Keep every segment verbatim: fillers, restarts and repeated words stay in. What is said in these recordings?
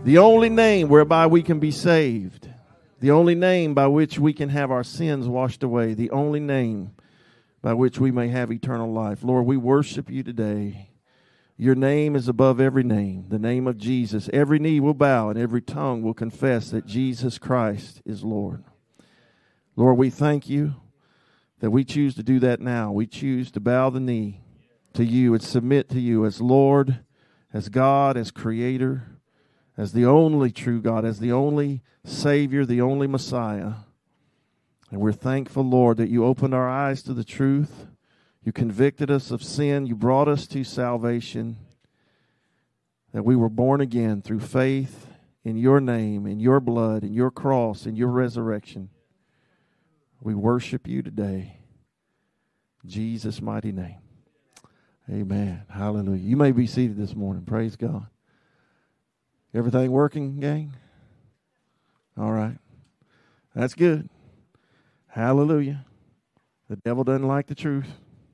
The only name whereby we can be saved. The only name by which we can have our sins washed away. The only name by which we may have eternal life. Lord, we worship you today. Your name is above every name, the name of Jesus. Every knee will bow and every tongue will confess that Jesus Christ is Lord. Lord, we thank you that we choose to do that now. We choose to bow the knee to you and submit to you as Lord, as God, as Creator, as the only true God, as the only Savior, the only Messiah. And we're thankful, Lord, that you opened our eyes to the truth. You convicted us of sin. You brought us to salvation. That we were born again through faith in your name, in your blood, in your cross, in your resurrection. We worship you today. In Jesus' mighty name. Amen. Hallelujah. You may be seated this morning. Praise God. Everything working, gang? All right. That's good. Hallelujah. The devil doesn't like the truth.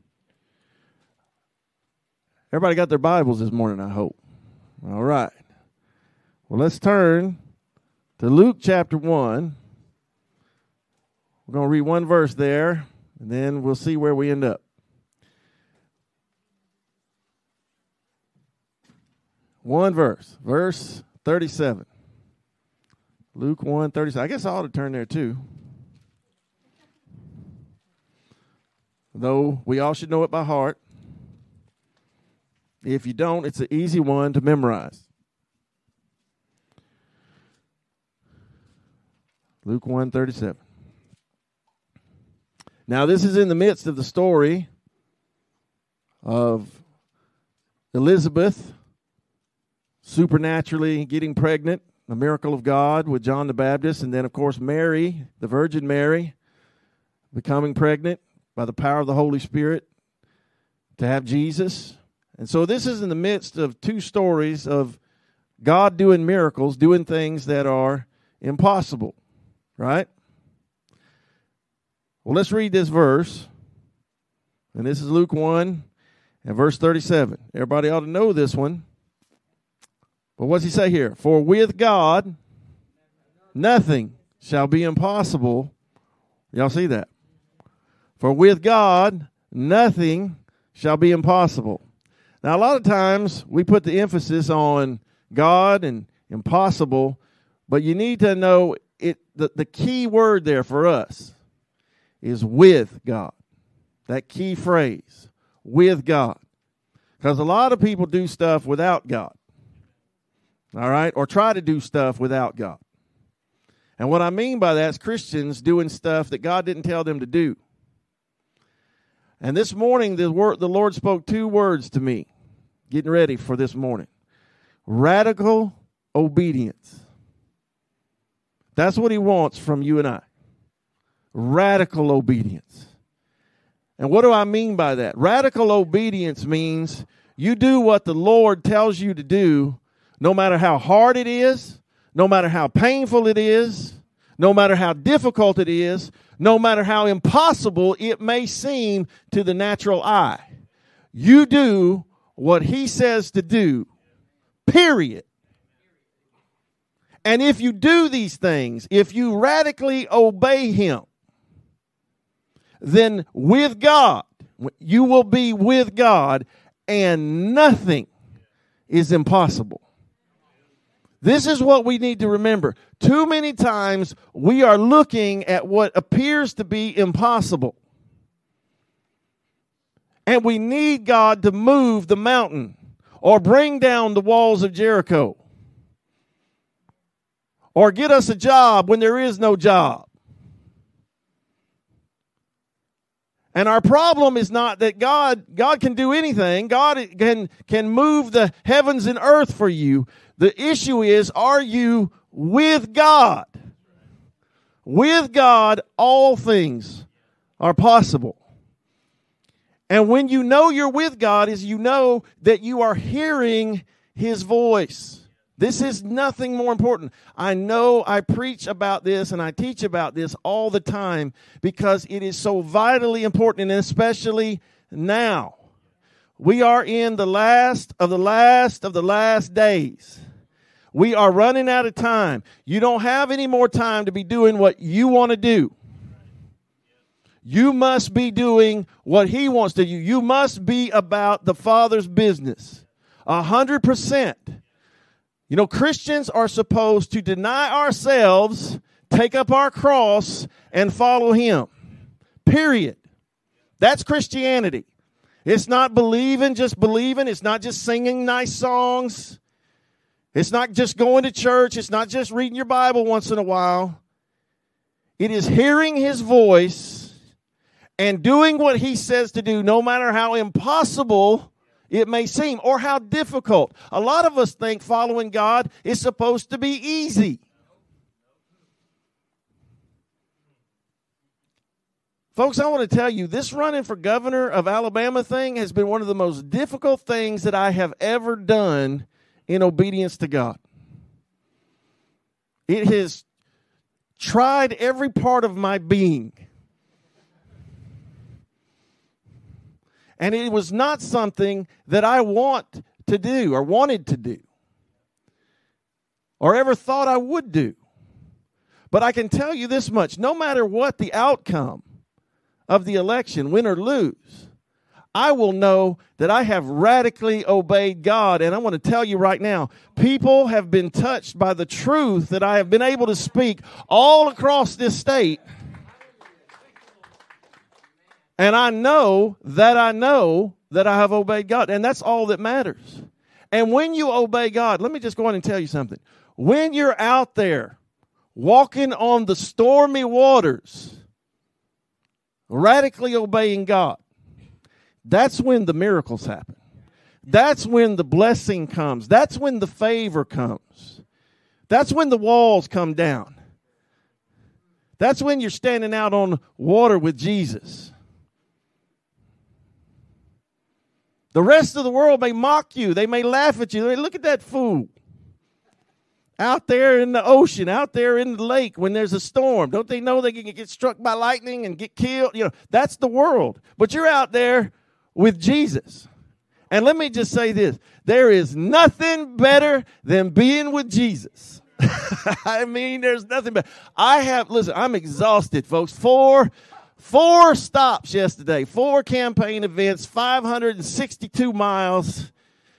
Everybody got their Bibles this morning, I hope. All right. Well, let's turn to Luke chapter one. We're going to read one verse there, and then we'll see where we end up. One verse. Verse thirty-seven. Luke one, thirty-seven. I guess I ought to turn there too. Though we all should know it by heart. If you don't, it's an easy one to memorize. Luke one, thirty-seven. Now, this is in the midst of the story of Elizabeth supernaturally getting pregnant, a miracle of God with John the Baptist, and then, of course, Mary, the Virgin Mary, becoming pregnant by the power of the Holy Spirit to have Jesus. And so this is in the midst of two stories of God doing miracles, doing things that are impossible, right? Well, let's read this verse. And this is Luke one and verse thirty-seven. Everybody ought to know this one. But what's he say here? For with God, nothing shall be impossible. Y'all see that? For with God, nothing shall be impossible. Now, a lot of times we put the emphasis on God and impossible, but you need to know it. The, the key word there for us is with God. That key phrase, with God. Because a lot of people do stuff without God. All right? Or try to do stuff without God. And what I mean by that is Christians doing stuff that God didn't tell them to do. And this morning, the word, the Lord spoke two words to me, getting ready for this morning. Radical obedience. That's what he wants from you and I. Radical obedience. And what do I mean by that? Radical obedience means you do what the Lord tells you to do, no matter how hard it is, no matter how painful it is, no matter how difficult it is, no matter how impossible it may seem to the natural eye. You do what he says to do, period. And if you do these things, if you radically obey him, then with God, you will be with God, and nothing is impossible. This is what we need to remember. Too many times we are looking at what appears to be impossible. And we need God to move the mountain or bring down the walls of Jericho or get us a job when there is no job. And our problem is not that God, God can do anything. God can, can move the heavens and earth for you. The issue is, are you with God? With God, all things are possible. And when you know you're with God is you know that you are hearing his voice. This is nothing more important. I know I preach about this and I teach about this all the time because it is so vitally important, and especially now. We are in the last of the last of the last days. We are running out of time. You don't have any more time to be doing what you want to do. You must be doing what he wants to do. You must be about the Father's business. A hundred percent. You know, Christians are supposed to deny ourselves, take up our cross, and follow him. Period. That's Christianity. It's not believing, just believing. It's not just singing nice songs. It's not just going to church. It's not just reading your Bible once in a while. It is hearing his voice and doing what he says to do, no matter how impossible it may seem or how difficult. A lot of us think following God is supposed to be easy. Folks, I want to tell you, this running for governor of Alabama thing has been one of the most difficult things that I have ever done in obedience to God. It has tried every part of my being. And it was not something that I want to do or wanted to do or ever thought I would do. But I can tell you this much, no matter what the outcome of the election, win or lose, I will know that I have radically obeyed God. And I want to tell you right now, people have been touched by the truth that I have been able to speak all across this state. And I know that I know that I have obeyed God. And that's all that matters. And when you obey God, let me just go on and tell you something. When you're out there walking on the stormy waters, radically obeying God, that's when the miracles happen. That's when the blessing comes. That's when the favor comes. That's when the walls come down. That's when you're standing out on water with Jesus. The rest of the world may mock you. They may laugh at you. They may look at that fool out there in the ocean, out there in the lake when there's a storm. Don't they know they can get struck by lightning and get killed? You know, that's the world. But you're out there with Jesus. And let me just say this. There is nothing better than being with Jesus. I mean, there's nothing better. I have, listen, I'm exhausted, folks. Four, four stops yesterday, four campaign events, five hundred sixty-two miles.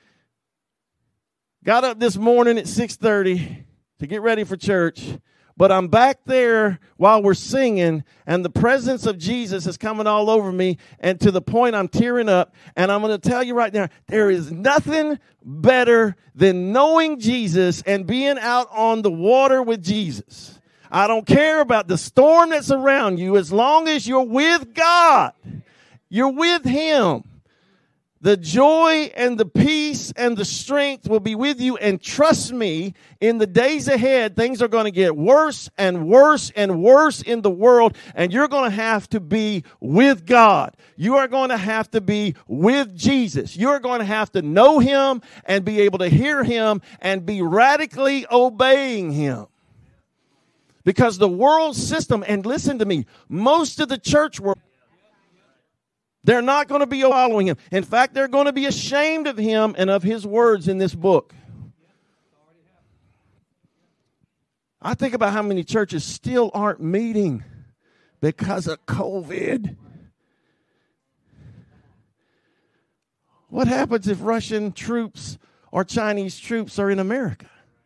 Got up this morning at six thirty to get ready for church. But I'm back there while we're singing, and the presence of Jesus is coming all over me, and to the point I'm tearing up. And I'm going to tell you right now, there is nothing better than knowing Jesus and being out on the water with Jesus. I don't care about the storm that's around you. As long as you're with God, you're with him. The joy and the peace and the strength will be with you. And trust me, in the days ahead, things are going to get worse and worse and worse in the world. And you're going to have to be with God. You are going to have to be with Jesus. You're going to have to know him and be able to hear him and be radically obeying him. Because the world system, and listen to me, most of the church world, they're not going to be following him. In fact, they're going to be ashamed of him and of his words in this book. I think about how many churches still aren't meeting because of COVID. What happens if Russian troops or Chinese troops are in America?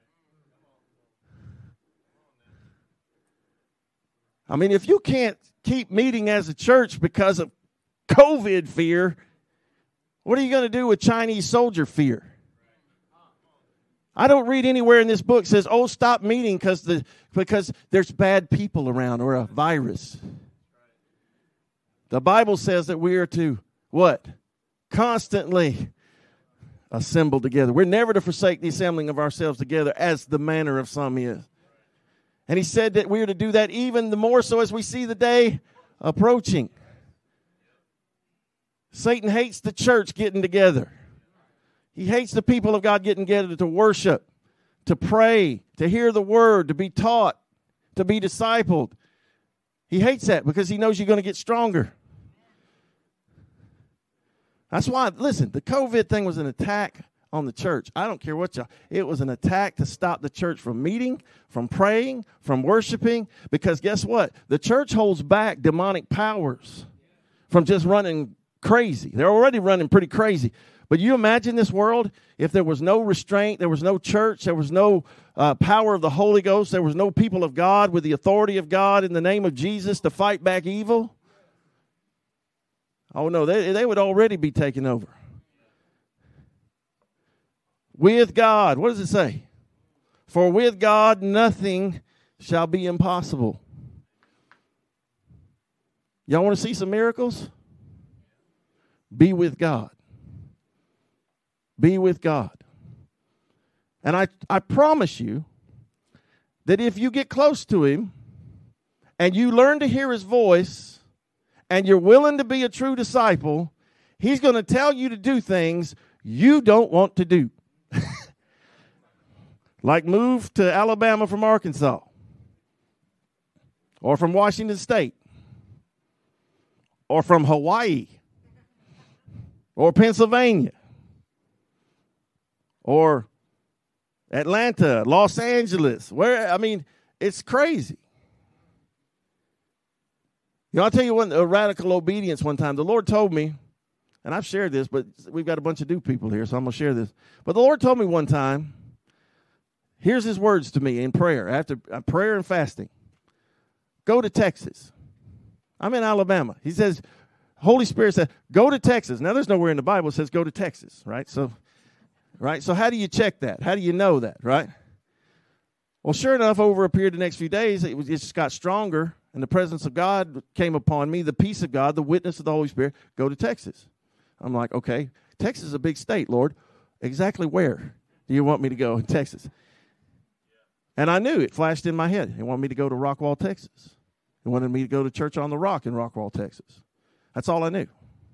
I mean, if you can't keep meeting as a church because of COVID fear, what are you going to do with Chinese soldier fear? I don't read anywhere in this book says, oh, stop meeting because the because there's bad people around or a virus. The Bible says that we are to, what? Constantly assemble together. We're never to forsake the assembling of ourselves together as the manner of some is. And he said that we are to do that even the more so as we see the day approaching. Satan hates the church getting together. He hates the people of God getting together to worship, to pray, to hear the word, to be taught, to be discipled. He hates that because he knows you're going to get stronger. That's why, listen, the COVID thing was an attack on the church. I don't care what y'all. It was an attack to stop the church from meeting, from praying, from worshiping. Because guess what? The church holds back demonic powers from just running crazy. They're already running pretty crazy. But you imagine this world if there was no restraint, there was no church, there was no uh, power of the Holy Ghost, there was no people of God with the authority of God in the name of Jesus to fight back evil. Oh, no, they, they would already be taken over. With God, what does it say? For with God nothing shall be impossible. Y'all want to see some miracles? Be with God. Be with God. And I, I promise you that if you get close to him and you learn to hear his voice and you're willing to be a true disciple, he's going to tell you to do things you don't want to do. Like move to Alabama from Arkansas or from Washington State or from Hawaii or Pennsylvania or Atlanta, Los Angeles. Where I mean, it's crazy. You know, I'll tell you one, a radical obedience one time. The Lord told me, and I've shared this, but we've got a bunch of new people here, so I'm going to share this. But the Lord told me one time, here's his words to me in prayer, after uh, prayer and fasting. Go to Texas. I'm in Alabama. He says, Holy Spirit said, go to Texas. Now, there's nowhere in the Bible that says go to Texas, right? So, right? So how do you check that? How do you know that, right? Well, sure enough, over a period of the next few days, it, was, it just got stronger, and the presence of God came upon me, the peace of God, the witness of the Holy Spirit, go to Texas. I'm like, okay, Texas is a big state, Lord. Exactly where do you want me to go in Texas? And I knew, it flashed in my head. He wanted me to go to Rockwall, Texas. He wanted me to go to Church on the Rock in Rockwall, Texas. That's all I knew.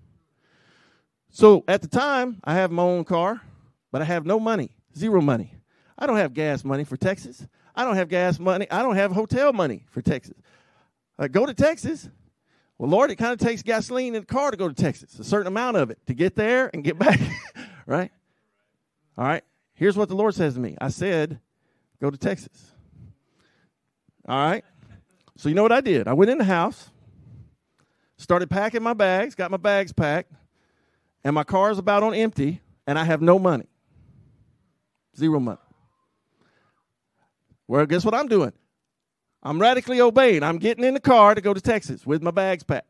So at the time, I have my own car, but I have no money, zero money. I don't have gas money for Texas. I don't have gas money. I don't have hotel money for Texas. I go to Texas. Well, Lord, it kind of takes gasoline in the car to go to Texas, a certain amount of it to get there and get back, right? All right. Here's what the Lord says to me. I said, go to Texas. All right. So you know what I did? I went in the house, started packing my bags, got my bags packed, and my car's about on empty, and I have no money. Zero money. Well, guess what I'm doing? I'm radically obeying. I'm getting in the car to go to Texas with my bags packed.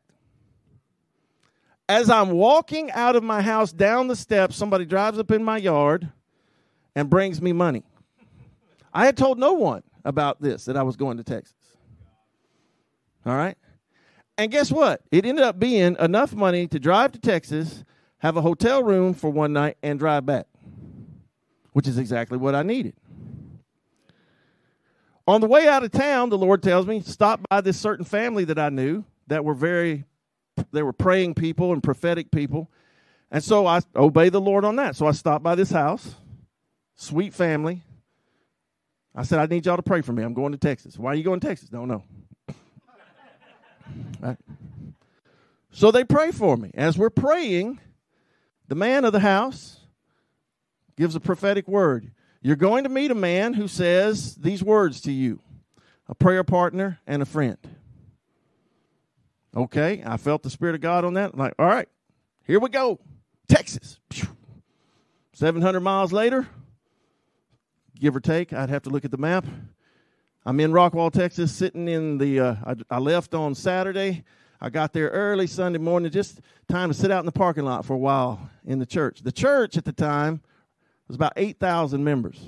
As I'm walking out of my house down the steps, somebody drives up in my yard and brings me money. I had told no one about this, that I was going to Texas. All right? And guess what? It ended up being enough money to drive to Texas, have a hotel room for one night, and drive back, which is exactly what I needed. On the way out of town, the Lord tells me, stop by this certain family that I knew that were very, they were praying people and prophetic people. And so I obey the Lord on that. So I stopped by this house, sweet family. I said, I need y'all to pray for me. I'm going to Texas. Why are you going to Texas? Don't know. Right. So they pray for me. As we're praying, the man of the house gives a prophetic word. You're going to meet a man who says these words to you, a prayer partner and a friend. Okay, I felt the Spirit of God on that. I'm like, all right, here we go. Texas. seven hundred miles later, give or take, I'd have to look at the map. I'm in Rockwall, Texas, sitting in the, uh, I, I left on Saturday. I got there early Sunday morning, just time to sit out in the parking lot for a while in the church. The church at the time was about eight thousand members.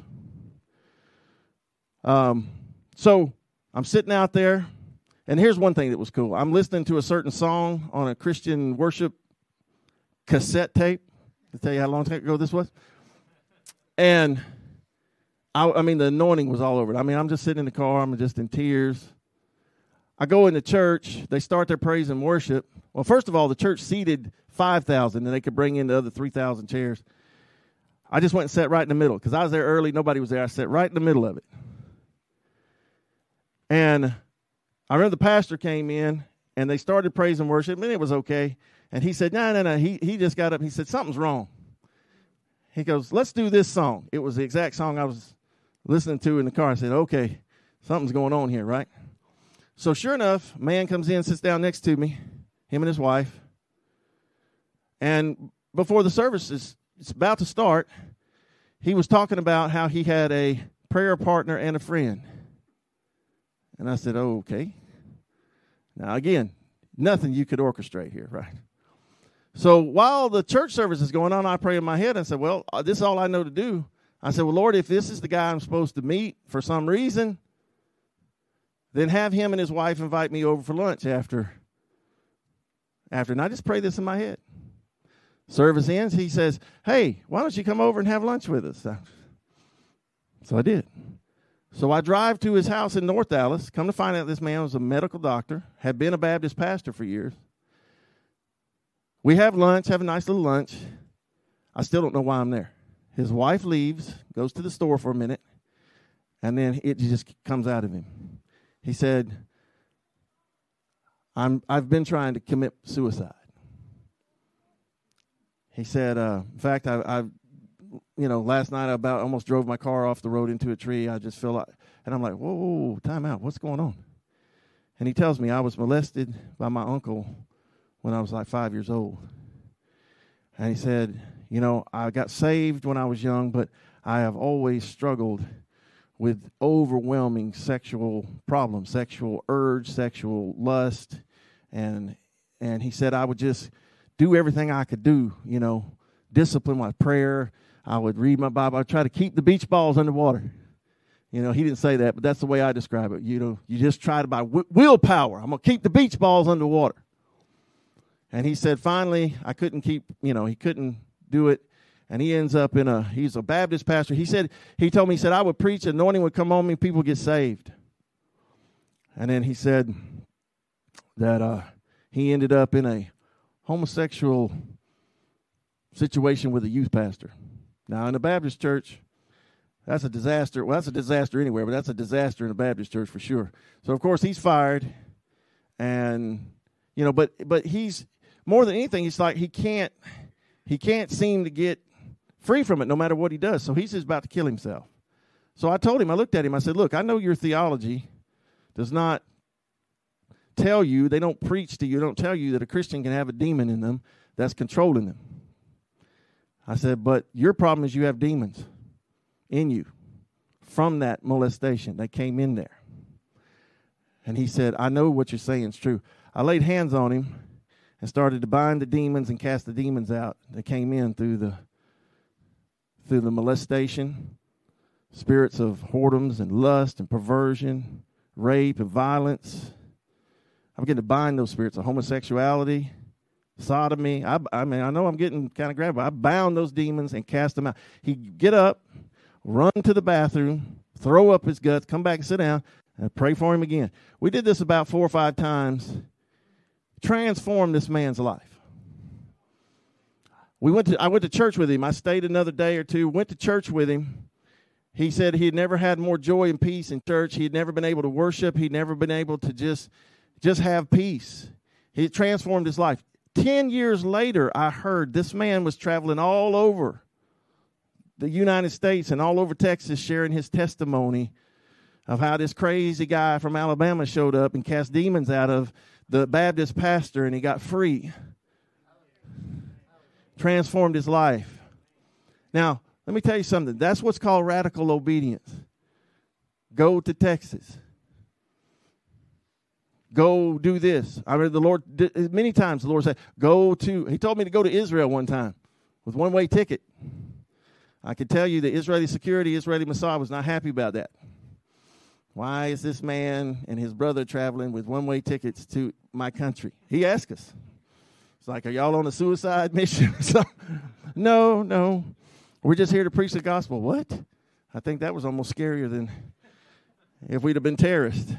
Um, so I'm sitting out there, and here's one thing that was cool. I'm listening to a certain song on a Christian worship cassette tape. To tell you how long ago this was. And, I, I mean, the anointing was all over it. I mean, I'm just sitting in the car. I'm just in tears. I go into church. They start their praise and worship. Well, first of all, the church seated five thousand, and they could bring in the other three thousand chairs. I just went and sat right in the middle because I was there early. Nobody was there. I sat right in the middle of it. And I remember the pastor came in, and they started praise and worship, and it was okay. And he said, no, no, no. He, he just got up. He said, something's wrong. he goes, let's do this song. It was the exact song I was listening to in the car. I said, okay, something's going on here, right? So sure enough, man comes in, sits down next to me, him and his wife. And before the service is it's about to start, he was talking about how he had a prayer partner and a friend. And I said, oh, okay. Now, again, nothing you could orchestrate here, right? So while the church service is going on, I pray in my head. I said, well, this is all I know to do. I said, well, Lord, if this is the guy I'm supposed to meet for some reason, then have him and his wife invite me over for lunch after. After. And I just pray this in my head. Service ends. He says, hey, why don't you come over and have lunch with us? So I did. So I drive to his house in North Dallas. Come to find out this man was a medical doctor, had been a Baptist pastor for years. We have lunch, have a nice little lunch. I still don't know why I'm there. His wife leaves, goes to the store for a minute, and then it just comes out of him. He said, I'm, I've been trying to commit suicide. He said, uh, in fact, I, I, you know, last night I about almost drove my car off the road into a tree. I just feel like, and I'm like, whoa, whoa, whoa, time out. What's going on? And he tells me I was molested by my uncle when I was like five years old. And he said, you know, I got saved when I was young, but I have always struggled with overwhelming sexual problems, sexual urge, sexual lust. And and he said I would just do everything I could do, you know, discipline my prayer. I would read my Bible. I'd try to keep the beach balls underwater. You know, he didn't say that, but that's the way I describe it. You know, you just try to by w- willpower. I'm going to keep the beach balls underwater. And he said, finally, I couldn't keep, you know, he couldn't do it. And he ends up in a, he's a Baptist pastor. He said, he told me, he said, I would preach, anointing would come on me, people get saved. And then he said that uh, he ended up in a homosexual situation with a youth pastor. Now, in the Baptist church, that's a disaster. Well, that's a disaster anywhere, but that's a disaster in the Baptist church for sure. So, of course, he's fired. And, you know, but but he's, more than anything, it's like he can't, he can't seem to get free from it no matter what he does. So he's just about to kill himself. So I told him, I looked at him, I said, look, I know your theology does not tell you, they don't preach to you, don't tell you that a Christian can have a demon in them that's controlling them. I said, but your problem is you have demons in you from that molestation. They came in there. And he said, I know what you're saying is true. I laid hands on him and started to bind the demons and cast the demons out that came in through the through the molestation, spirits of whoredoms and lust and perversion, rape and violence. I'm getting to bind those spirits of homosexuality, sodomy. I, I mean, I know I'm getting kind of grabbed, but I bound those demons and cast them out. He'd get up, run to the bathroom, throw up his guts, come back and sit down, and pray for him again. We did this about four or five times. Transformed this man's life. We went to. I went to church with him. I stayed another day or two, went to church with him. He said he had never had more joy and peace in church. He had never been able to worship. He'd never been able to just, just have peace. He transformed his life. Ten years later, I heard this man was traveling all over the United States and all over Texas sharing his testimony of how this crazy guy from Alabama showed up and cast demons out of the Baptist pastor, and he got free. Transformed his life. Now, let me tell you something. That's what's called radical obedience. Go to Texas. Go do this. I mean, the Lord, many times the Lord said, go to, he told me to go to Israel one time with one-way ticket. I can tell you the Israeli security, Israeli Mossad was not happy about that. Why is this man and his brother traveling with one-way tickets to my country? He asked us. It's like, are y'all on a suicide mission? So, no, no. We're just here to preach the gospel. What? I think that was almost scarier than if we'd have been terrorists.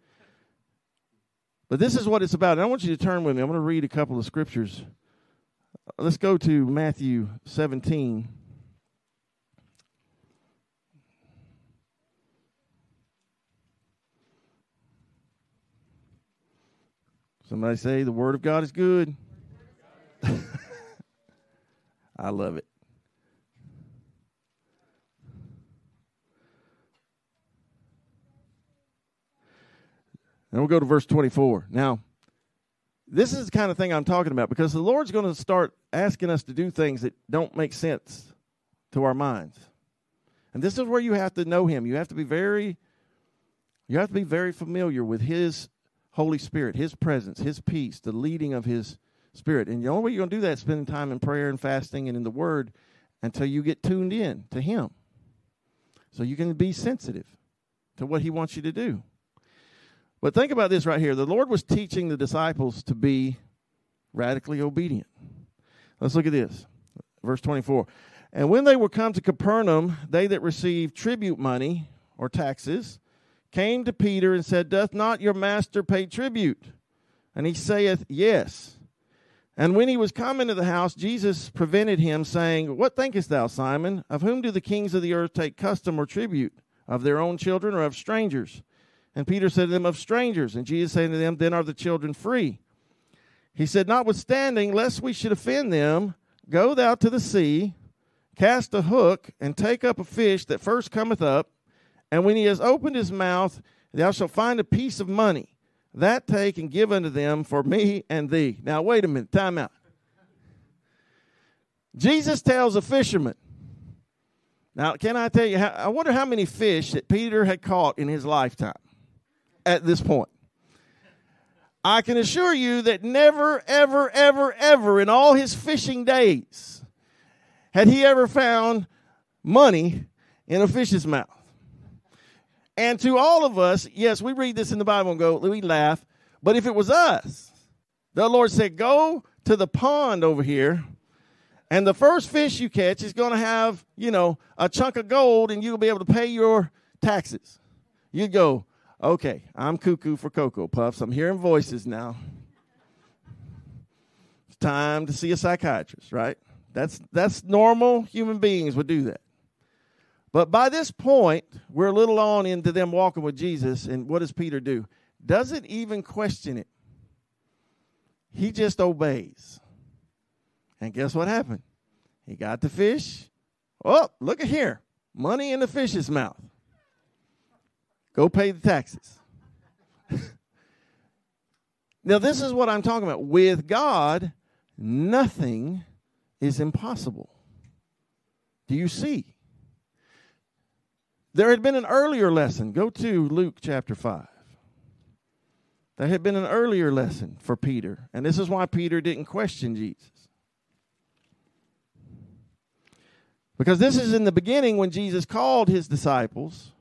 But this is what it's about. And I want you to turn with me. I'm going to read a couple of scriptures. Let's go to Matthew seventeen. Somebody say, the word of God is good. I love it. And we'll go to verse twenty-four. Now, this is the kind of thing I'm talking about because the Lord's going to start asking us to do things that don't make sense to our minds. And this is where you have to know him. You have to be very, you have to be very familiar with his Holy Spirit, his presence, his peace, the leading of his Spirit. And the only way you're going to do that is spending time in prayer and fasting and in the Word until you get tuned in to him. So you can be sensitive to what he wants you to do. But think about this right here. The Lord was teaching the disciples to be radically obedient. Let's look at this. Verse twenty-four. And when they were come to Capernaum, they that received tribute money or taxes came to Peter and said, Doth not your master pay tribute? And he saith, Yes. And when he was come into the house, Jesus prevented him, saying, What thinkest thou, Simon? Of whom do the kings of the earth take custom or tribute? Of their own children or of strangers? And Peter said to them, Of strangers. And Jesus said to them, Then are the children free. He said, Notwithstanding, lest we should offend them, go thou to the sea, cast a hook, and take up a fish that first cometh up. And when he has opened his mouth, thou shalt find a piece of money. That take and give unto them for me and thee. Now, wait a minute. Time out. Jesus tells a fisherman. Now, can I tell you, how, I wonder how many fish that Peter had caught in his lifetime at this point. I can assure you that never, ever, ever, ever in all his fishing days had he ever found money in a fish's mouth. And to all of us, yes, we read this in the Bible and go, we laugh. But if it was us, the Lord said, go to the pond over here, and the first fish you catch is going to have, you know, a chunk of gold, and you'll be able to pay your taxes. You'd go, okay, I'm cuckoo for Cocoa Puffs. I'm hearing voices now. It's time to see a psychiatrist, right? That's that's normal. Human beings would do that. But by this point, we're a little on into them walking with Jesus, and what does Peter do? Doesn't even question it. He just obeys. And guess what happened? He got the fish. Oh, look at here. Money in the fish's mouth. Go pay the taxes. Now, this is what I'm talking about. With God, nothing is impossible. Do you see? There had been an earlier lesson. Go to Luke chapter five. There had been an earlier lesson for Peter. And this is why Peter didn't question Jesus. Because this is in the beginning when Jesus called his disciples.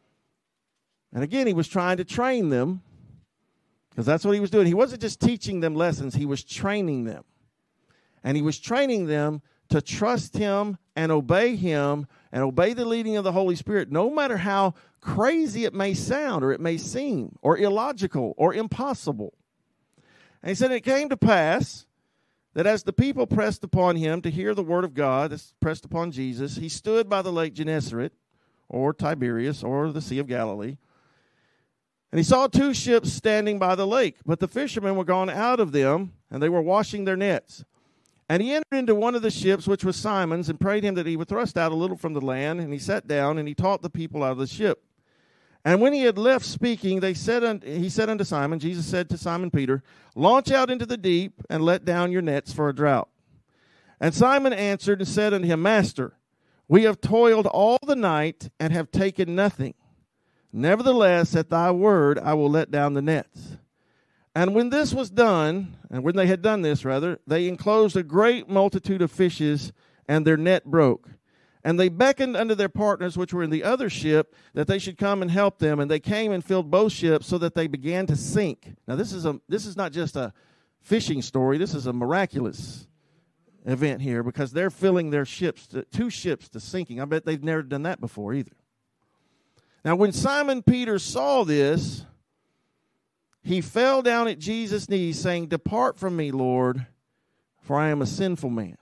And again, he was trying to train them. Because that's what he was doing. He wasn't just teaching them lessons. He was training them. And he was training them to trust him and obey him and obey the leading of the Holy Spirit, no matter how crazy it may sound or it may seem or illogical or impossible. And he said, it came to pass that as the people pressed upon him to hear the word of God, this pressed upon Jesus, he stood by the lake Gennesaret or Tiberias or the Sea of Galilee. And he saw two ships standing by the lake, but the fishermen were gone out of them, and they were washing their nets. And he entered into one of the ships, which was Simon's, and prayed him that he would thrust out a little from the land. And he sat down, and he taught the people out of the ship. And when he had left speaking, they said, un- he said unto Simon, Jesus said to Simon Peter, Launch out into the deep, and let down your nets for a draught. And Simon answered and said unto him, Master, we have toiled all the night, and have taken nothing. Nevertheless, at thy word, I will let down the nets. And when this was done, and when they had done this, rather, they enclosed a great multitude of fishes, and their net broke. And they beckoned unto their partners, which were in the other ship, that they should come and help them. And they came and filled both ships, so that they began to sink. Now, this is a this is not just a fishing story. This is a miraculous event here, because they're filling their ships, to, two ships to sinking. I bet they've never done that before either. Now, when Simon Peter saw this, he fell down at Jesus' knees, saying, Depart from me, Lord, for I am a sinful man.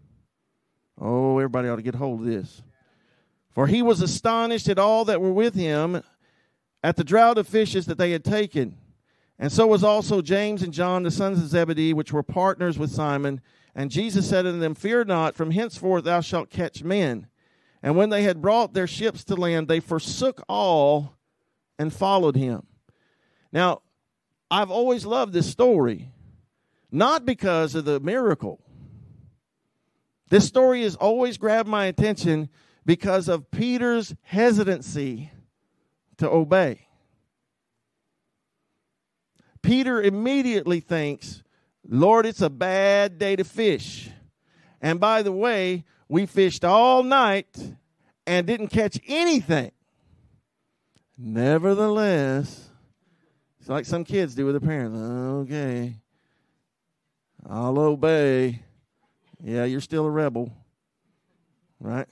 Oh, everybody ought to get hold of this. For he was astonished at all that were with him, at the draught of fishes that they had taken. And so was also James and John, the sons of Zebedee, which were partners with Simon. And Jesus said unto them, Fear not, from henceforth thou shalt catch men. And when they had brought their ships to land, they forsook all and followed him. Now, I've always loved this story, not because of the miracle. This story has always grabbed my attention because of Peter's hesitancy to obey. Peter immediately thinks, Lord, it's a bad day to fish. And by the way, we fished all night and didn't catch anything. Nevertheless, it's like some kids do with their parents. Okay, I'll obey. Yeah, you're still a rebel, right?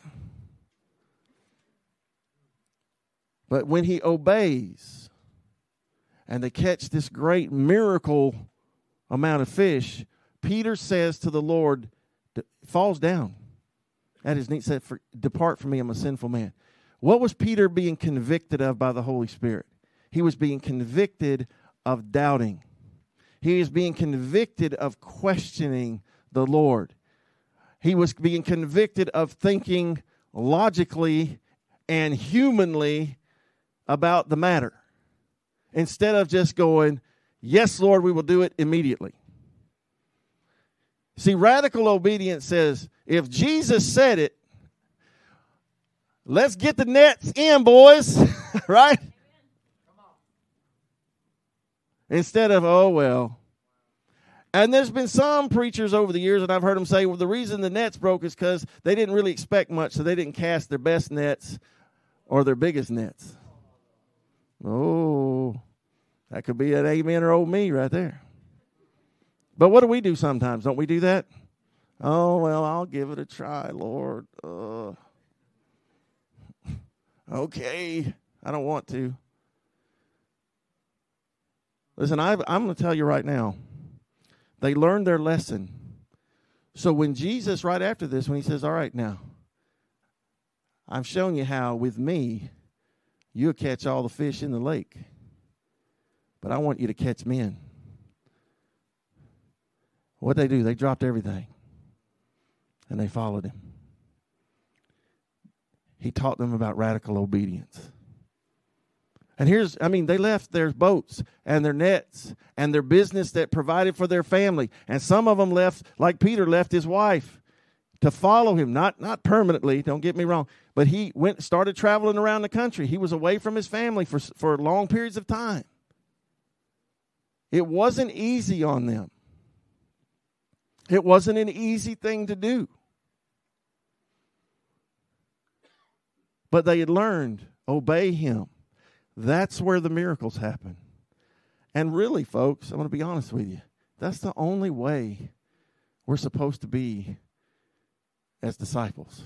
But when he obeys and they catch this great miracle amount of fish, Peter says to the Lord, falls down at his knees, said, depart from me, I'm a sinful man. What was Peter being convicted of by the Holy Spirit? He was being convicted of doubting. He was being convicted of questioning the Lord. He was being convicted of thinking logically and humanly about the matter, instead of just going, yes, Lord, we will do it immediately. See, radical obedience says, if Jesus said it, let's get the nets in, boys, right? Instead of, oh, well. And there's been some preachers over the years, and I've heard them say, well, the reason the nets broke is because they didn't really expect much, so they didn't cast their best nets or their biggest nets. Oh, that could be an amen or old me right there. But what do we do sometimes? Don't we do that? Oh, well, I'll give it a try, Lord. Uh, okay, I don't want to. Listen, I, I'm going to tell you right now, they learned their lesson. So when Jesus, right after this, when he says, all right, now, I've shown you how with me, you'll catch all the fish in the lake. But I want you to catch men. What they do, they dropped everything. And they followed him. He taught them about radical obedience. And here's, I mean, they left their boats and their nets and their business that provided for their family. And some of them left, like Peter left his wife to follow him. Not, not permanently, don't get me wrong. But he went, started traveling around the country. He was away from his family for, for long periods of time. It wasn't easy on them. It wasn't an easy thing to do. But they had learned, obey him. That's where the miracles happen. And really, folks, I'm going to be honest with you. That's the only way we're supposed to be as disciples.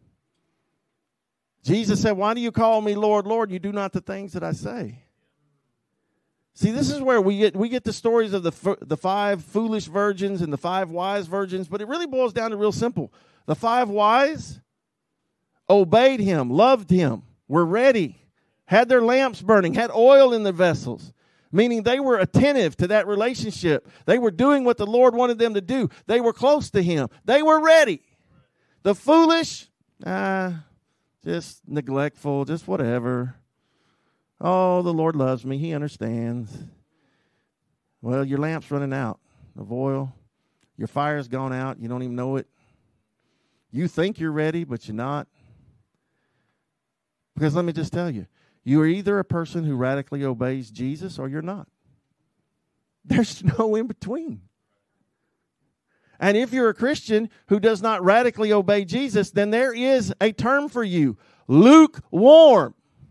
Jesus said, why do you call me Lord, Lord? You do not the things that I say. See, this is where we get we get the stories of the the five foolish virgins and the five wise virgins, but it really boils down to real simple. The five wise obeyed him, loved him, were ready, had their lamps burning, had oil in their vessels, meaning they were attentive to that relationship. They were doing what the Lord wanted them to do. They were close to him. They were ready. The foolish, ah, just neglectful, just whatever. Oh, the Lord loves me. He understands. Well, your lamp's running out of oil. Your fire's gone out. You don't even know it. You think you're ready, but you're not. Because let me just tell you, you are either a person who radically obeys Jesus or you're not. There's no in between. And if you're a Christian who does not radically obey Jesus, then there is a term for you, lukewarm.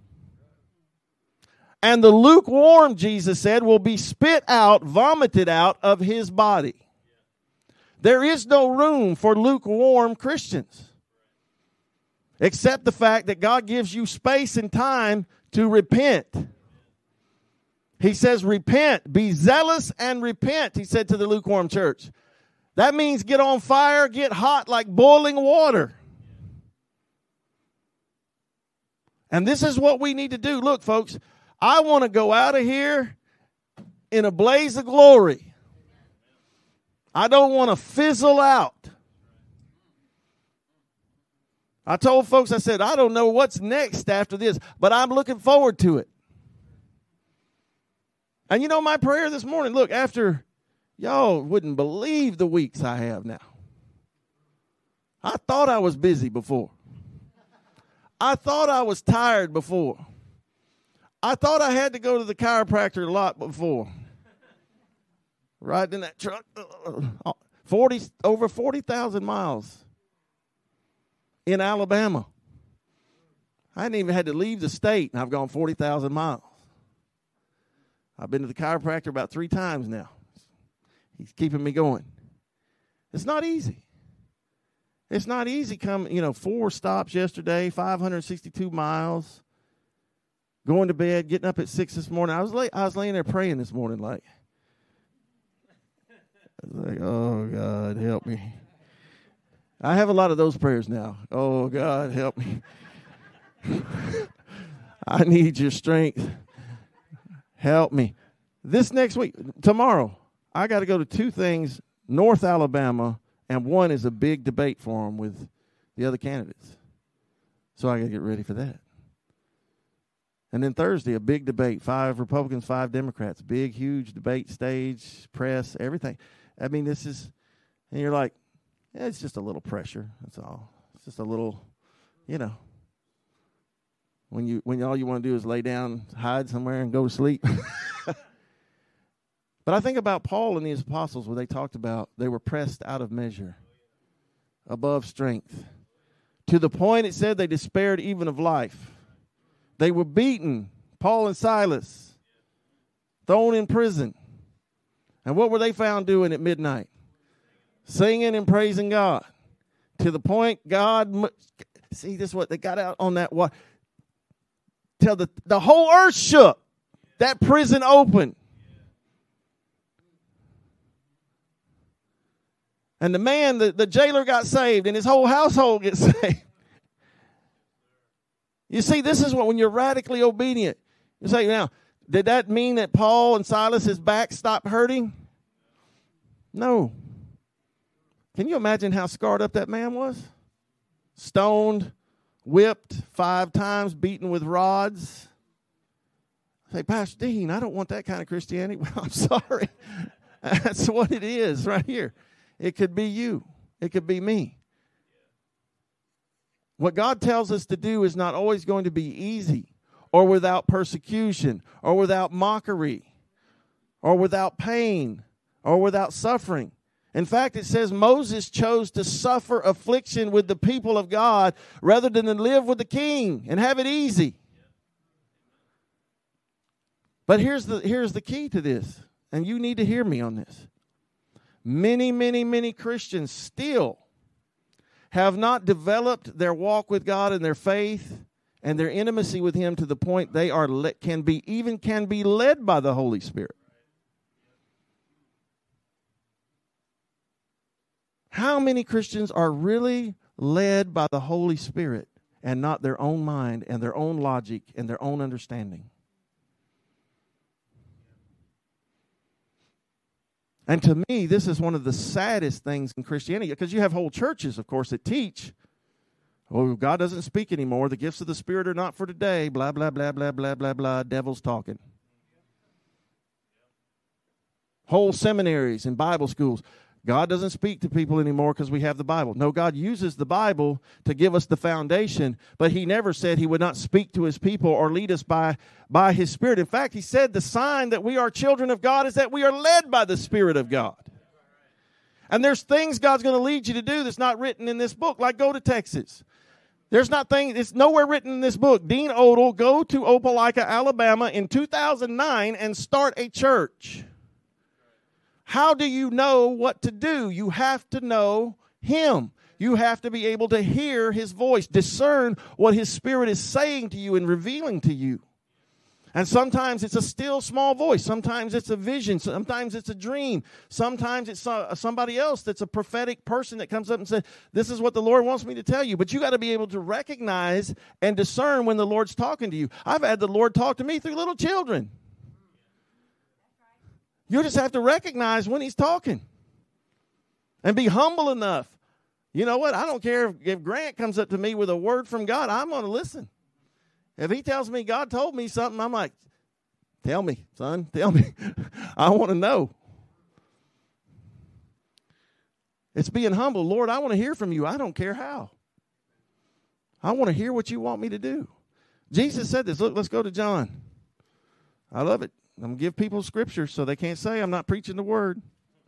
And the lukewarm, Jesus said, will be spit out, vomited out of his body. There is no room for lukewarm Christians. Except the fact that God gives you space and time to repent. He says, repent, be zealous and repent, he said to the lukewarm church. That means get on fire, get hot like boiling water. And this is what we need to do. Look, folks, I want to go out of here in a blaze of glory. I don't want to fizzle out. I told folks, I said, I don't know what's next after this, but I'm looking forward to it. And you know my prayer this morning, look, after y'all wouldn't believe the weeks I have now. I thought I was busy before. I thought I was tired before. I thought I had to go to the chiropractor a lot before. Riding in that truck, forty over forty thousand miles in Alabama. I hadn't even had to leave the state, and I've gone forty thousand miles. I've been to the chiropractor about three times now. He's keeping me going. It's not easy. It's not easy coming, you know, four stops yesterday, five hundred sixty-two miles, going to bed, getting up at six this morning. I was late, I was laying there praying this morning like, I was like, oh, God, help me. I have a lot of those prayers now. Oh, God, help me. I need your strength. Help me. This next week, tomorrow, I got to go to two things, North Alabama, and one is a big debate forum with the other candidates. So I got to get ready for that. And then Thursday, a big debate, five Republicans, five Democrats, big, huge debate stage, press, everything. I mean, this is, and you're like, yeah, it's just a little pressure. That's all. It's just a little, you know, when you when all you want to do is lay down, hide somewhere, and go to sleep. But I think about Paul and the apostles where they talked about they were pressed out of measure, above strength. To the point it said they despaired even of life. They were beaten, Paul and Silas, thrown in prison. And what were they found doing at midnight? Singing and praising God. To the point God, see this is what they got out on that water. Till the, the whole earth shook. That prison opened. And the man, the, the jailer got saved and his whole household gets saved. You see, this is what when you're radically obedient. You say, now, did that mean that Paul and Silas's back stopped hurting? No. Can you imagine how scarred up that man was? Stoned, whipped five times, beaten with rods. I say, Pastor Dean, I don't want that kind of Christianity. Well, I'm sorry. That's what it is right here. It could be you. It could be me. What God tells us to do is not always going to be easy or without persecution or without mockery or without pain or without suffering. In fact, it says Moses chose to suffer affliction with the people of God rather than to live with the king and have it easy. But here's the, here's the key to this, and you need to hear me on this. Many, many, many Christians still have not developed their walk with God and their faith and their intimacy with Him to the point they are le- can be even can be led by the Holy Spirit. How many Christians are really led by the Holy Spirit and not their own mind and their own logic and their own understanding? And to me, this is one of the saddest things in Christianity, because you have whole churches, of course, that teach, oh, God doesn't speak anymore. The gifts of the Spirit are not for today. Blah, blah, blah, blah, blah, blah, blah. Devil's talking. Whole seminaries and Bible schools. God doesn't speak to people anymore because we have the Bible. No, God uses the Bible to give us the foundation, but He never said He would not speak to His people or lead us by, by His Spirit. In fact, He said the sign that we are children of God is that we are led by the Spirit of God. And there's things God's going to lead you to do that's not written in this book, like go to Texas. There's not things, it's nowhere written in this book. Dean Odle, go to Opelika, Alabama in two thousand nine and start a church. How do you know what to do? You have to know Him. You have to be able to hear His voice, discern what His Spirit is saying to you and revealing to you. And sometimes it's a still small voice. Sometimes it's a vision. Sometimes it's a dream. Sometimes it's somebody else that's a prophetic person that comes up and says, this is what the Lord wants me to tell you. But you got to be able to recognize and discern when the Lord's talking to you. I've had the Lord talk to me through little children. You just have to recognize when He's talking and be humble enough. You know what? I don't care if, if Grant comes up to me with a word from God. I'm going to listen. If he tells me God told me something, I'm like, Tell me, son, tell me. I want to know. It's being humble. Lord, I want to hear from you. I don't care how. I want to hear what you want me to do. Jesus said this. Look, let's go to John. I love it. I'm going to give people scripture so they can't say I'm not preaching the word.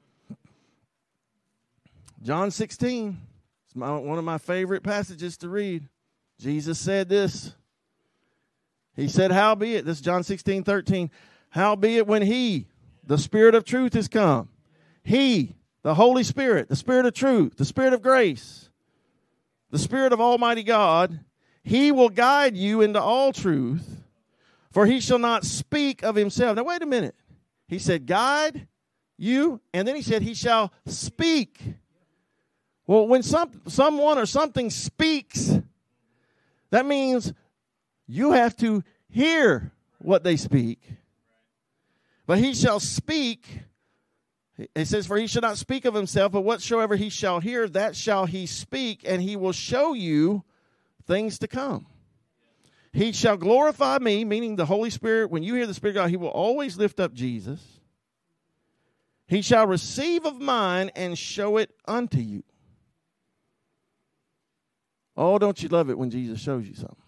John sixteen. It's my, one of my favorite passages to read. Jesus said this. He said, howbeit, this is John sixteen, thirteen. Howbeit when he, the Spirit of truth, is come, he, the Holy Spirit, the Spirit of truth, the Spirit of grace, the Spirit of Almighty God, he will guide you into all truth, for he shall not speak of himself. Now, wait a minute. He said, guide you, and then he said, he shall speak. Well, when some someone or something speaks, that means you have to hear what they speak. But he shall speak. It says, for he shall not speak of himself, but whatsoever he shall hear, that shall he speak, and he will show you things to come. He shall glorify me, meaning the Holy Spirit. When you hear the Spirit of God, he will always lift up Jesus. He shall receive of mine and show it unto you. Oh, don't you love it when Jesus shows you something?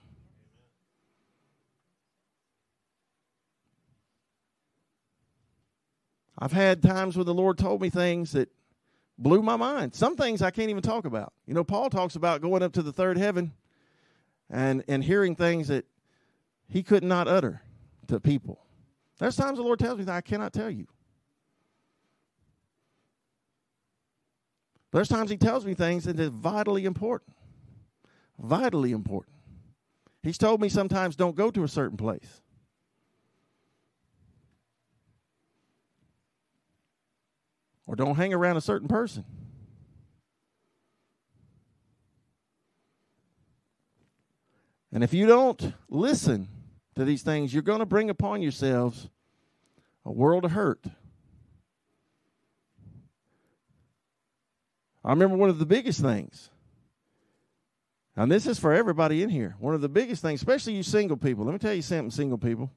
I've had times where the Lord told me things that blew my mind. Some things I can't even talk about. You know, Paul talks about going up to the third heaven and, and hearing things that he could not utter to people. There's times the Lord tells me that I cannot tell you. There's times he tells me things that is vitally important. Vitally important. He's told me sometimes don't go to a certain place. Or don't hang around a certain person. And if you don't listen to these things, you're going to bring upon yourselves a world of hurt. I remember one of the biggest things, and this is for everybody in here, one of the biggest things, especially you single people. Let me tell you something, single people.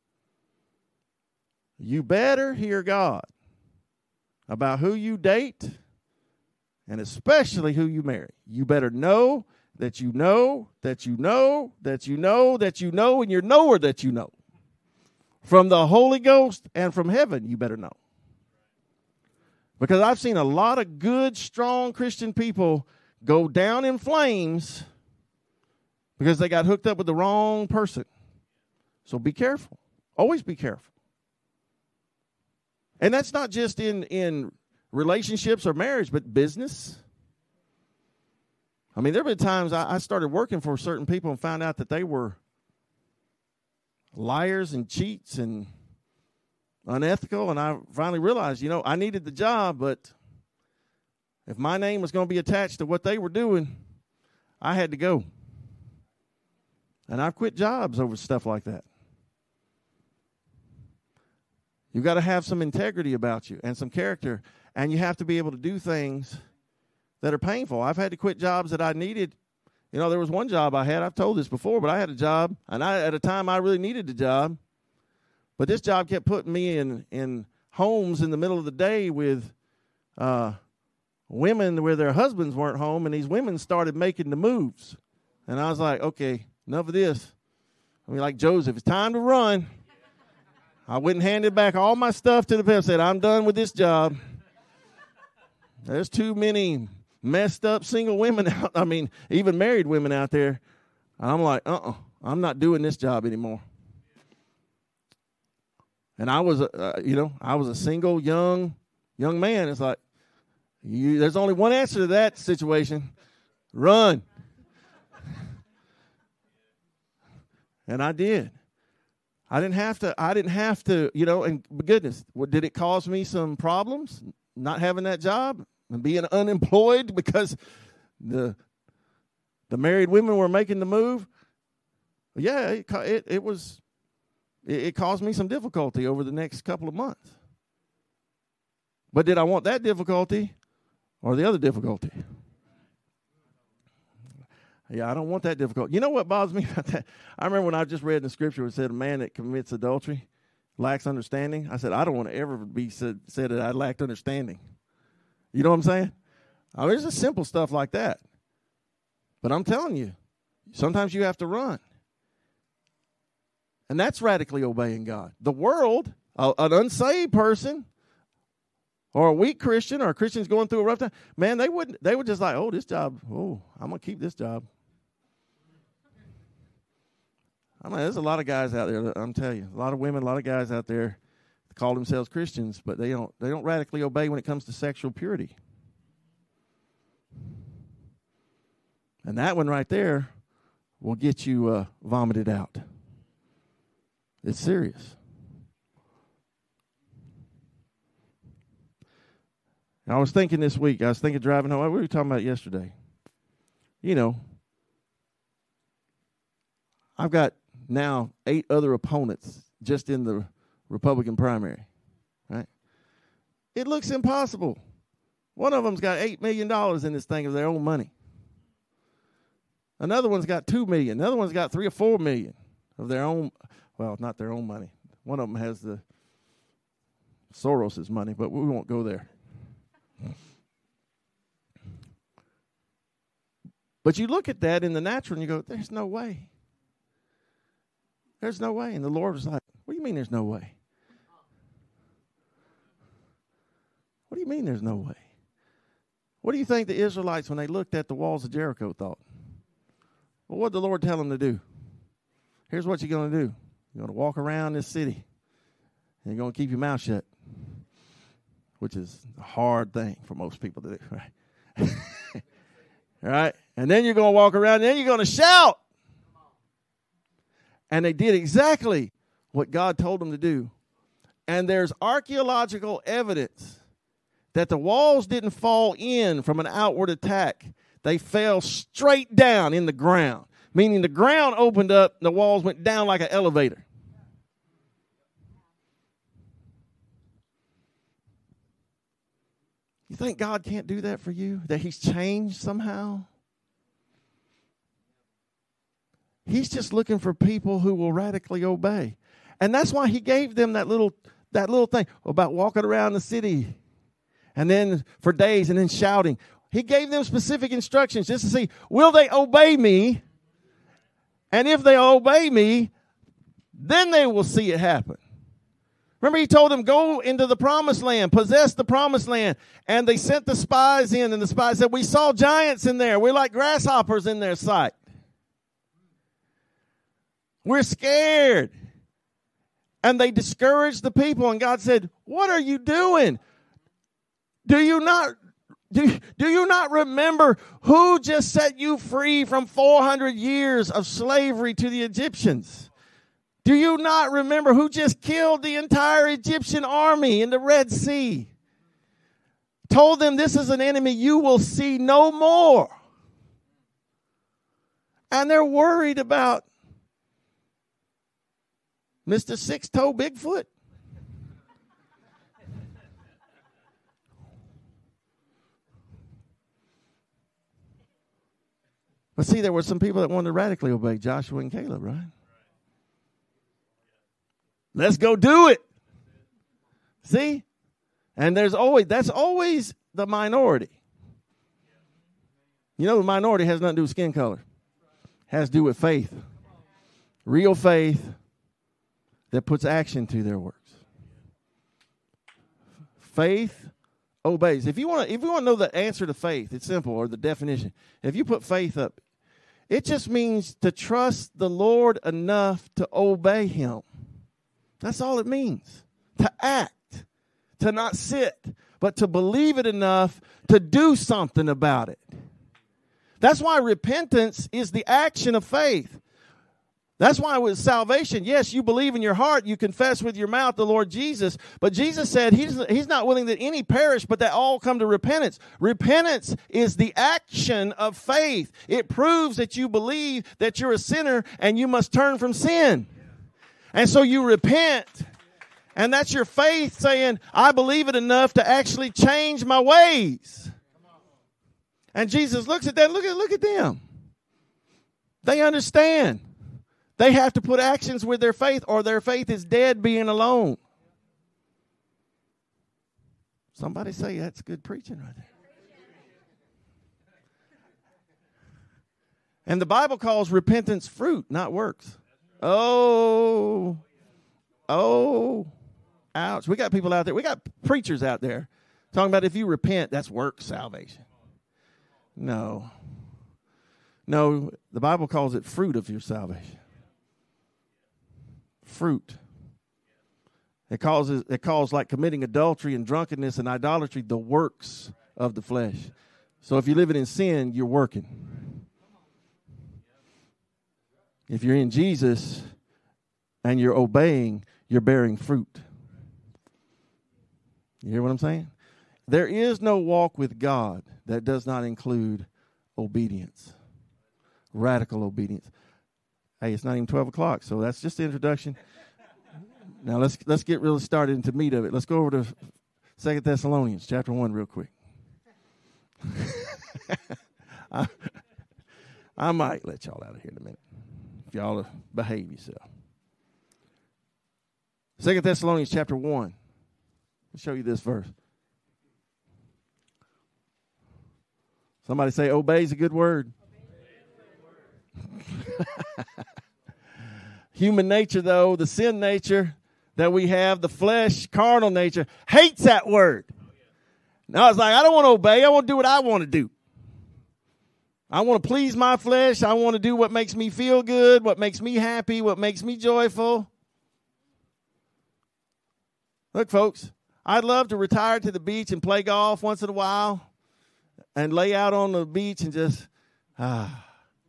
You better hear God about who you date and especially who you marry. You better know that you know, that you know, that you know, that you know, and you're knower that you know. From the Holy Ghost and from heaven, you better know. Because I've seen a lot of good, strong Christian people go down in flames because they got hooked up with the wrong person. So be careful. Always be careful. And that's not just in, in relationships or marriage, but business. I mean, there have been times I, I started working for certain people and found out that they were liars and cheats and unethical. And I finally realized, you know, I needed the job, but if my name was going to be attached to what they were doing, I had to go. And I've quit jobs over stuff like that. You've got to have some integrity about you and some character, and you have to be able to do things that are painful. I've had to quit jobs that I needed. You know, there was one job I had, I've told this before, but I had a job, and I at a time I really needed the job. But this job kept putting me in, in homes in the middle of the day with uh, women where their husbands weren't home, and these women started making the moves. And I was like, okay, enough of this. I mean, like Joseph, it's time to run. I went and handed back all my stuff to the people. Said, I'm done with this job. There's too many messed up single women out. I mean, even married women out there. And I'm like, uh-uh, I'm not doing this job anymore. And I was, uh, you know, I was a single young young man. It's like, you, there's only one answer to that situation. Run. And I did. I didn't have to, I didn't have to, you know, and goodness, what, did it cause me some problems, not having that job and being unemployed because the the married women were making the move? Yeah, it it, it was, it, it caused me some difficulty over the next couple of months. But did I want that difficulty or the other difficulty? Yeah, I don't want that difficult. You know what bothers me about that? I remember when I just read in the scripture, it said a man that commits adultery, lacks understanding. I said, I don't want to ever be said, said that I lacked understanding. You know what I'm saying? I mean, there's just simple stuff like that. But I'm telling you, sometimes you have to run. And that's radically obeying God. The world, a, an unsaved person, or a weak Christian, or a Christian's going through a rough time, man, they wouldn't. They would just like, oh, this job, oh, I'm going to keep this job. I mean, there's a lot of guys out there, I'm telling you, a lot of women, a lot of guys out there that call themselves Christians, but they don't they don't radically obey when it comes to sexual purity. And that one right there will get you uh, vomited out. It's serious. I was thinking this week, I was thinking driving home, what were we talking about yesterday? You know, I've got now eight other opponents just in the Republican primary, right? It looks impossible. One of them's got eight million dollars in this thing of their own money. Another one's got two million dollars. Another one's got three or four million dollars of their own, well, not their own money. One of them has the Soros's money, but we won't go there. But you look at that in the natural and you go, there's no way. There's no way. And the Lord was like, what do you mean there's no way? What do you mean there's no way? What do you think the Israelites, when they looked at the walls of Jericho, thought? Well, what did the Lord tell them to do? Here's what you're going to do. You're going to walk around this city, and you're going to keep your mouth shut, which is a hard thing for most people to do, right? All right? And then you're going to walk around, and then you're going to shout. And they did exactly what God told them to do. And there's archaeological evidence that the walls didn't fall in from an outward attack. They fell straight down in the ground, meaning the ground opened up, the walls went down like an elevator. You think God can't do that for you? That he's changed somehow? He's just looking for people who will radically obey. And that's why he gave them that little that little thing about walking around the city and then for days and then shouting. He gave them specific instructions just to see, will they obey me? And if they obey me, then they will see it happen. Remember, he told them, go into the promised land, possess the promised land. And they sent the spies in, and the spies said, we saw giants in there. We're like grasshoppers in their sight. We're scared. And they discouraged the people, and God said, what are you doing? Do you not do, do you not remember who just set you free from four hundred years of slavery to the Egyptians? Do you not remember who just killed the entire Egyptian army in the Red Sea? Told them this is an enemy you will see no more. And they're worried about Mister Six-Toe Bigfoot. But see, there were some people that wanted to radically obey Joshua and Caleb, right? Let's go do it. See? And there's always, that's always the minority. You know, the minority has nothing to do with skin color. It has to do with faith. Real faith that puts action to their works. Faith obeys. If you want to, if you want to know the answer to faith, it's simple, or the definition. If you put faith up, it just means to trust the Lord enough to obey him. That's all it means. To act, to not sit, but to believe it enough to do something about it. That's why repentance is the action of faith. That's why with salvation, yes, you believe in your heart, you confess with your mouth the Lord Jesus, but Jesus said he's, he's not willing that any perish, but that all come to repentance. Repentance is the action of faith. It proves that you believe that you're a sinner and you must turn from sin. And so you repent, and that's your faith saying, I believe it enough to actually change my ways. And Jesus looks at that, look at, look at them. They understand. They have to put actions with their faith, or their faith is dead being alone. Somebody say that's good preaching right there. And the Bible calls repentance fruit, not works. Oh, oh, ouch. We got people out there. We got preachers out there talking about if you repent, that's work salvation. No. No, the Bible calls it fruit of your salvation. Fruit. It calls, it calls like committing adultery and drunkenness and idolatry the works of the flesh. So if you're living in sin, you're working. If you're in Jesus and you're obeying, you're bearing fruit. You hear what I'm saying? There is no walk with God that does not include obedience, radical obedience. Hey, it's not even twelve o'clock, so that's just the introduction. Now let's let's get really started into meat of it. Let's go over to Second Thessalonians chapter one real quick. I, I might let y'all out of here in a minute. If y'all behave yourself. Second Thessalonians chapter one. I'll show you this verse. Somebody say, obey is a good word. Human nature, though, the sin nature that we have, the flesh, carnal nature, hates that word. Now it's like, I don't want to obey. I want to do what I want to do. I want to please my flesh. I want to do what makes me feel good, what makes me happy, what makes me joyful. Look, folks, I'd love to retire to the beach and play golf once in a while and lay out on the beach and just, ah.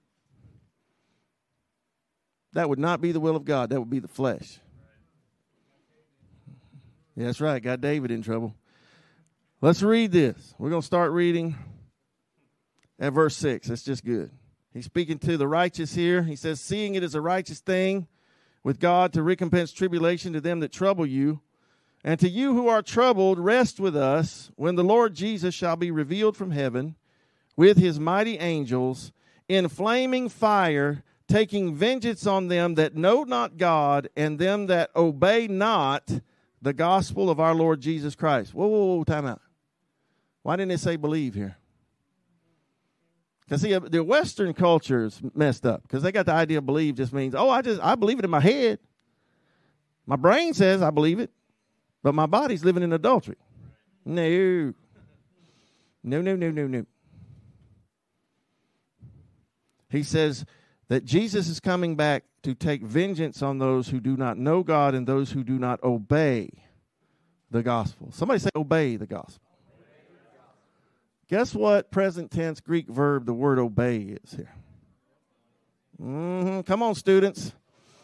That would not be the will of God. That would be the flesh. Yeah, that's right. Got David in trouble. Let's read this. We're going to start reading at verse six. That's just good. He's speaking to the righteous here. He says, seeing it is a righteous thing with God to recompense tribulation to them that trouble you, and to you who are troubled, rest with us when the Lord Jesus shall be revealed from heaven with his mighty angels in flaming fire, taking vengeance on them that know not God and them that obey not the gospel of our Lord Jesus Christ. Whoa, whoa, whoa, time out. Why didn't it say believe here? Because, see, the Western culture is messed up because they got the idea of believe just means, oh, I just I believe it in my head. My brain says I believe it, but my body's living in adultery. No. No, no, no, no, no. He says that Jesus is coming back to take vengeance on those who do not know God and those who do not obey the gospel. Somebody say obey the gospel. Guess what present tense Greek verb the word obey is here? Mm-hmm. Come on, students.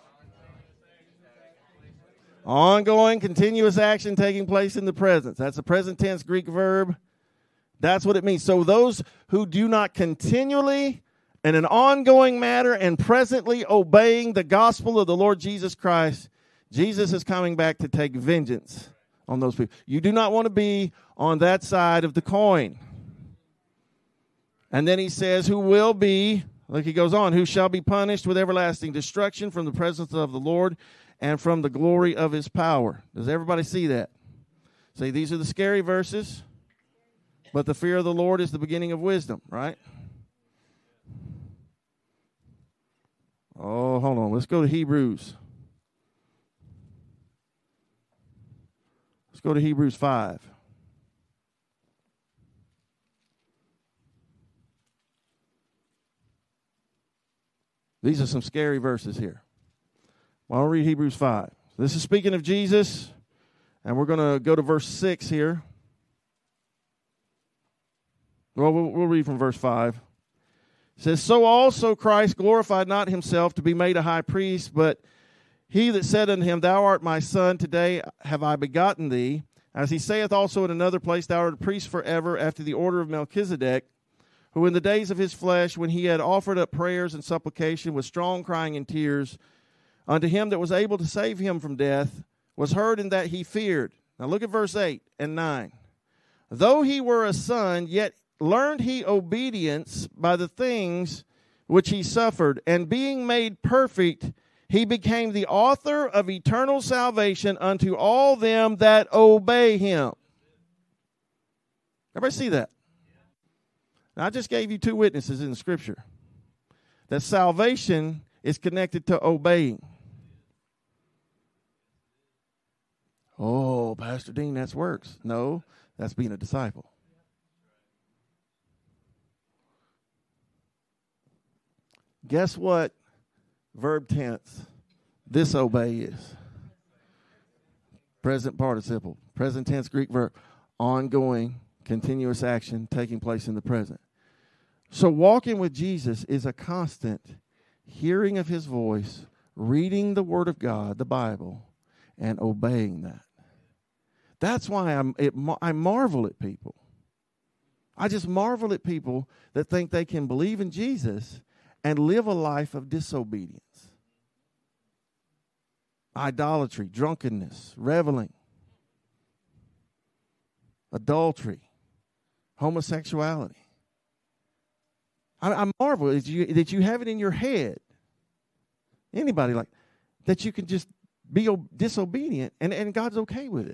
Ongoing, continuous action taking place in the present. That's a present tense Greek verb. That's what it means. So those who do not continually in an ongoing matter and presently obeying the gospel of the Lord Jesus Christ, Jesus is coming back to take vengeance on those people. You do not want to be on that side of the coin. And then he says, who will be, like he goes on, who shall be punished with everlasting destruction from the presence of the Lord and from the glory of his power. Does everybody see that? See, these are the scary verses, but the fear of the Lord is the beginning of wisdom, right? Oh, hold on. Let's go to Hebrews. Let's go to Hebrews five. These are some scary verses here. Well, I'll read Hebrews five. This is speaking of Jesus, and we're going to go to verse six here. Well, well, we'll read from verse five. It says, so also Christ glorified not himself to be made a high priest, but he that said unto him, thou art my son, today have I begotten thee. As he saith also in another place, thou art a priest forever after the order of Melchizedek, who in the days of his flesh, when he had offered up prayers and supplication with strong crying and tears, unto him that was able to save him from death, was heard in that he feared. Now look at verse eight and nine. Though he were a son, yet learned he obedience by the things which he suffered, and being made perfect, he became the author of eternal salvation unto all them that obey him. Everybody see that? Now, I just gave you two witnesses in the Scripture that salvation is connected to obeying. Oh, Pastor Dean, that's works. No, that's being a disciple. Guess what verb tense disobey is? Present participle. Present tense Greek verb. Ongoing, continuous action taking place in the present. So walking with Jesus is a constant hearing of his voice, reading the Word of God, the Bible, and obeying that. That's why I'm, it, I marvel at people. I just marvel at people that think they can believe in Jesus and live a life of disobedience. Idolatry, drunkenness, reveling, adultery, homosexuality. I, I marvel that you, that you have it in your head. Anybody like that you can just be o- disobedient and, and God's okay with it.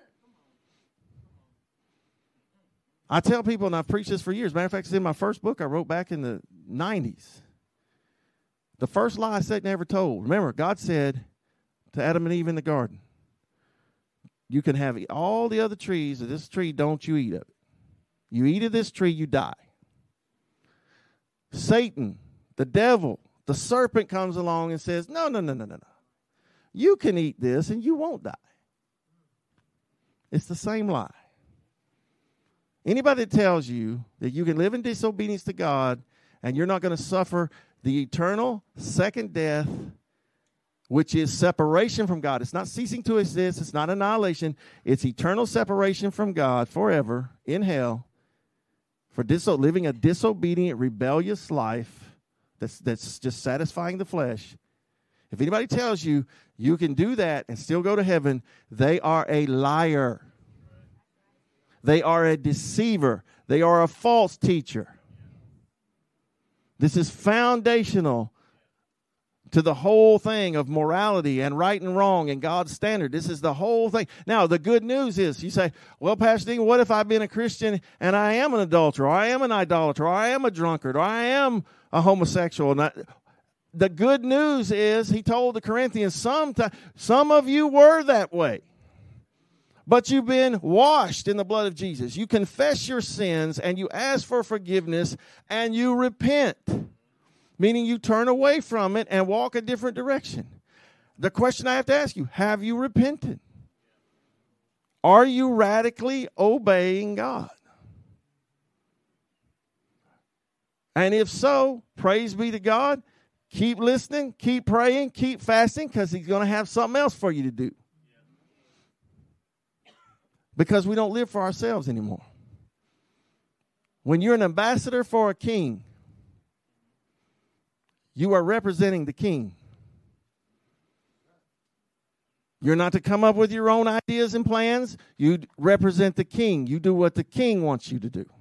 I tell people, and I've preached this for years. Matter of fact, it's in my first book I wrote back in the nineties. The first lie Satan ever told. Remember, God said to Adam and Eve in the garden, you can have all the other trees, of this tree, don't you eat of it. You eat of this tree, you die. Satan, the devil, the serpent comes along and says, no, no, no, no, no, no. You can eat this and you won't die. It's the same lie. Anybody that tells you that you can live in disobedience to God and you're not going to suffer the eternal second death, which is separation from God. It's not ceasing to exist. It's not annihilation. It's eternal separation from God forever in hell for diso- living a disobedient, rebellious life that's, that's just satisfying the flesh. If anybody tells you you can do that and still go to heaven, they are a liar. They are a deceiver. They are a false teacher. This is foundational to the whole thing of morality and right and wrong and God's standard. This is the whole thing. Now, the good news is, you say, well, Pastor Dean, what if I've been a Christian and I am an adulterer, or I am an idolater, or I am a drunkard, or I am a homosexual? And I, the good news is, he told the Corinthians, some, t- some of you were that way. But you've been washed in the blood of Jesus. You confess your sins and you ask for forgiveness and you repent, meaning you turn away from it and walk a different direction. The question I have to ask you, have you repented? Are you radically obeying God? And if so, praise be to God. Keep listening, keep praying, keep fasting, because he's going to have something else for you to do. Because we don't live for ourselves anymore. When you're an ambassador for a king, you are representing the king. You're not to come up with your own ideas and plans. You represent the king. You do what the king wants you to do.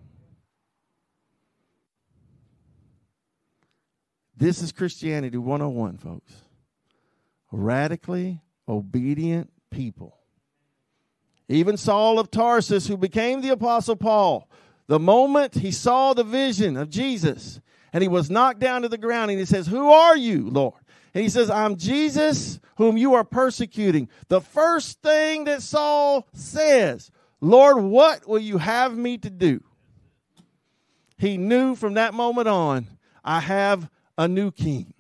This is Christianity one oh one, folks. Radically obedient people. Even Saul of Tarsus, who became the Apostle Paul, the moment he saw the vision of Jesus and he was knocked down to the ground and he says, who are you, Lord? And he says, I'm Jesus whom you are persecuting. The first thing that Saul says, Lord, what will you have me to do? He knew from that moment on, I have a new king.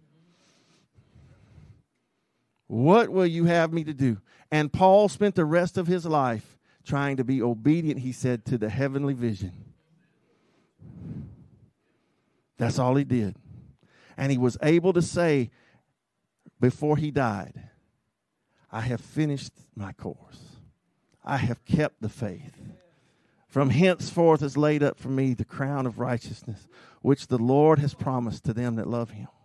What will you have me to do? And Paul spent the rest of his life trying to be obedient, he said, to the heavenly vision. That's all he did. And he was able to say before he died, I have finished my course. I have kept the faith. From henceforth is laid up for me the crown of righteousness, which the Lord has promised to them that love him.